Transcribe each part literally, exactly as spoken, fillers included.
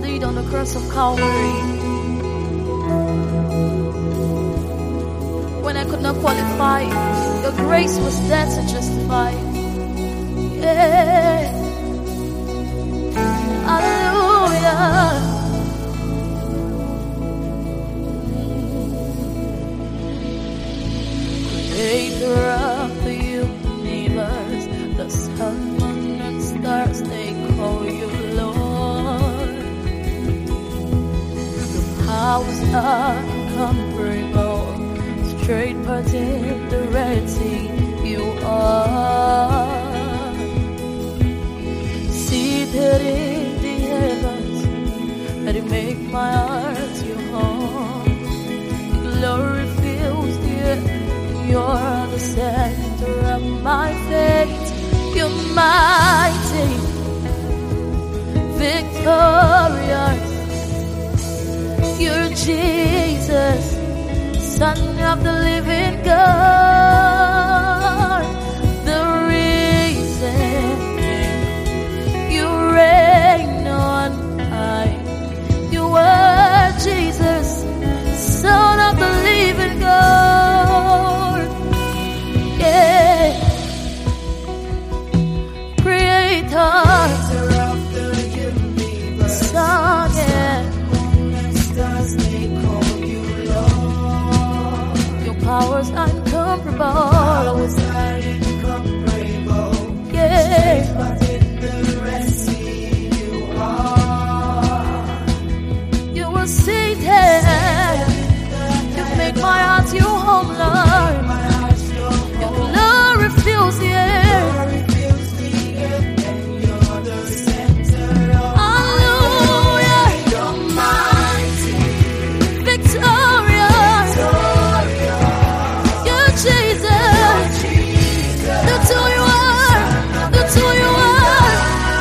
bleed on the cross of Calvary. When I could not qualify, your grace was there to justify. Yeah. Hallelujah. Creator of the universe, the sun, moon, and stars, they call you Lord. The powers are incomparable, straight parted the Red Sea, you are. Seated in the heavens, that it make my heart your home. Glory fills the earth. You're the center of my faith. You're mighty, victorious. You're Jesus, Son of the living God. The reason you reign on high. You are Jesus, Son of the living God. Yeah. Creator of the universe, Son, yeah. Stars, they call you Lord. Your powers are incomparable. Powers are incomparable. Yeah. But in the Red Sea you are. You were seated. You make my heart your home, Lord. Your glory fills the air. Hallelujah. You're mighty, victorious. You're Jesus. That's who you are. That's who you are.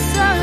sun.